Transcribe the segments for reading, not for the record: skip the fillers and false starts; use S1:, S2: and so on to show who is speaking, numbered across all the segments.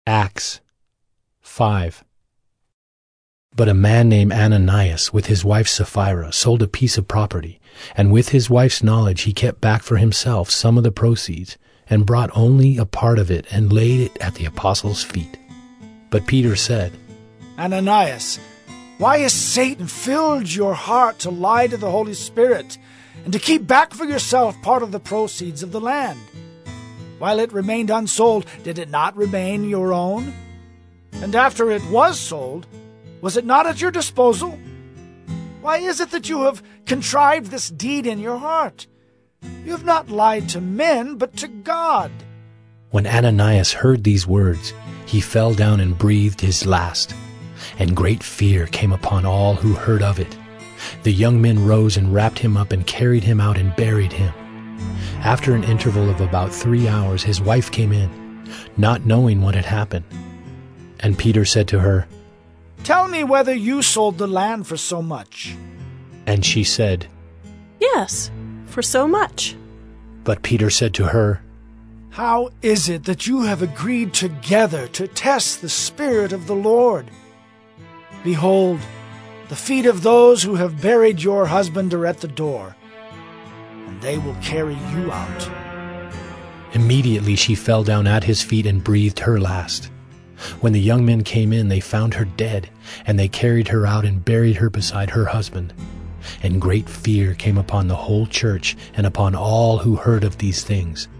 S1: Acts 5. But a man named Ananias, with his wife Sapphira, sold a piece of property, and with his wife's knowledge he kept back for himself some of the proceeds, and brought only a part of it and laid it at the apostles' feet. But Peter said,
S2: Ananias, why has Satan filled your heart to lie to the Holy Spirit and to keep back for yourself part of the proceeds of the land? While it remained unsold, did it not remain your own? And after it was sold, was it not at your disposal? Why is it that you have contrived this deed in your heart? You have not lied to men, but to God.
S1: When Ananias heard these words, he fell down and breathed his last, and great fear came upon all who heard of it. The young men rose and wrapped him up and carried him out and buried him. After an interval of about 3 hours, his wife came in, not knowing what had happened. And Peter said to her,
S2: Tell me whether you sold the land for so much.
S1: And she said,
S3: Yes, for so much.
S1: But Peter said to her,
S2: How is it that you have agreed together to test the Spirit of the Lord? Behold, the feet of those who have buried your husband are at the door, and they will carry you out.
S1: Immediately she fell down at his feet and breathed her last. When the young men came in, they found her dead, and they carried her out and buried her beside her husband. And great fear came upon the whole church and upon all who heard of these things.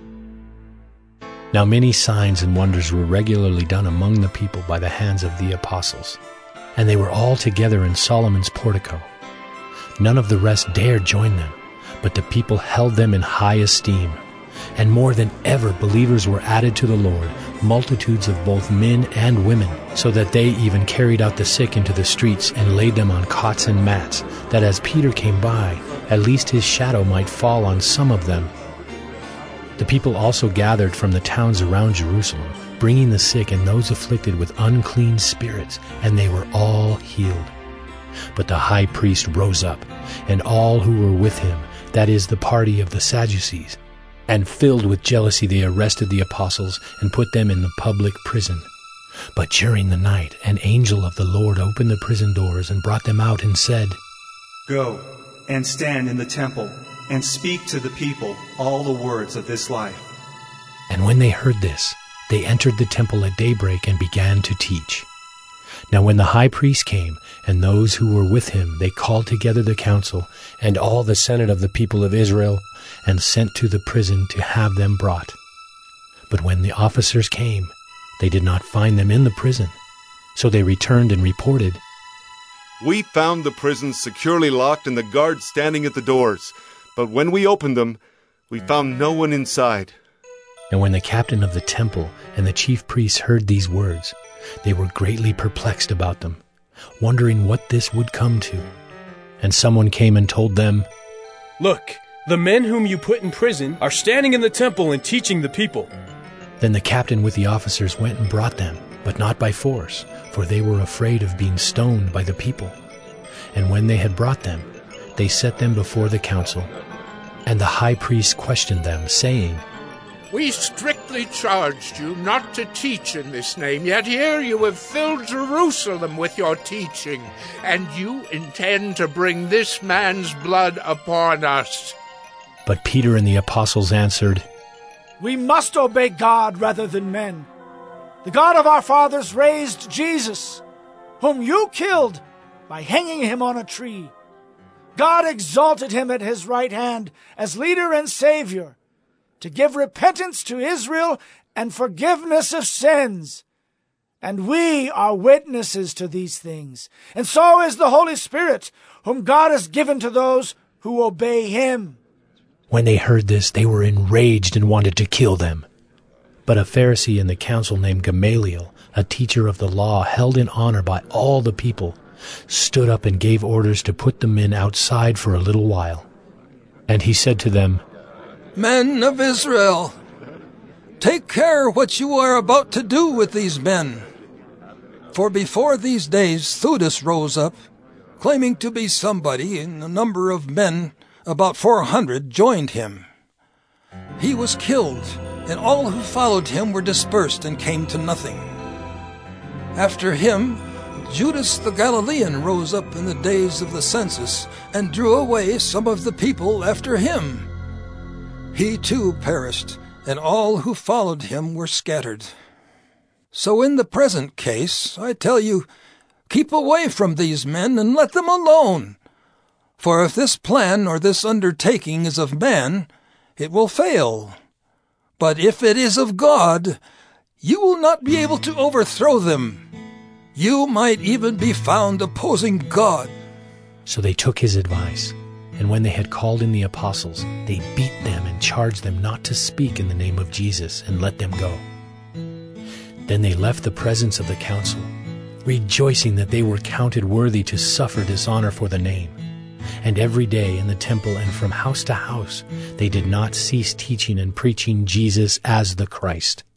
S1: Now many signs and wonders were regularly done among the people by the hands of the apostles, and they were all together in Solomon's portico. None of the rest dared join them, but the people held them in high esteem. And more than ever believers were added to the Lord, multitudes of both men and women, so that they even carried out the sick into the streets and laid them on cots and mats, that as Peter came by, at least his shadow might fall on some of them. The people also gathered from the towns around Jerusalem, bringing the sick and those afflicted with unclean spirits, and they were all healed. But the high priest rose up, and all who were with him, that is, the party of the Sadducees, and filled with jealousy they arrested the apostles and put them in the public prison. But during the night an angel of the Lord opened the prison doors and brought them out and said,
S4: Go and stand in the temple and speak to the people all the words of this life.
S1: And when they heard this, they entered the temple at daybreak and began to teach. Now when the high priest came, and those who were with him, they called together the council and all the senate of the people of Israel, and sent to the prison to have them brought. But when the officers came, they did not find them in the prison. So they returned and reported,
S5: We found the prison securely locked and the guards standing at the doors. But when we opened them, we found no one inside.
S1: And when the captain of the temple and the chief priests heard these words, they were greatly perplexed about them, wondering what this would come to. And someone came and told them,
S6: Look, the men whom you put in prison are standing in the temple and teaching the people.
S1: Then the captain with the officers went and brought them, but not by force, for they were afraid of being stoned by the people. And when they had brought them, they set them before the council. And the high priest questioned them, saying,
S7: We strictly charged you not to teach in this name, yet here you have filled Jerusalem with your teaching, and you intend to bring this man's blood upon us.
S1: But Peter and the apostles answered,
S2: We must obey God rather than men. The God of our fathers raised Jesus, whom you killed by hanging him on a tree. God exalted him at his right hand as leader and Savior, to give repentance to Israel and forgiveness of sins. And we are witnesses to these things, and so is the Holy Spirit, whom God has given to those who obey him.
S1: When they heard this, they were enraged and wanted to kill them. But a Pharisee in the council named Gamaliel, a teacher of the law held in honor by all the people, stood up and gave orders to put the men outside for a little while. And he said to them,
S8: Men of Israel, take care what you are about to do with these men. For before these days Theudas rose up, claiming to be somebody, and a number of men, about 400, joined him. He was killed, and all who followed him were dispersed and came to nothing. After him, Judas the Galilean rose up in the days of the census and drew away some of the people after him. He too perished, and all who followed him were scattered. So in the present case, I tell you, keep away from these men and let them alone. For if this plan or this undertaking is of man, it will fail. But if it is of God, you will not be able to overthrow them. You might even be found opposing God.
S1: So they took his advice, and when they had called in the apostles, they beat them and charged them not to speak in the name of Jesus, and let them go. Then they left the presence of the council, rejoicing that they were counted worthy to suffer dishonor for the name. And every day in the temple and from house to house, they did not cease teaching and preaching Jesus as the Christ.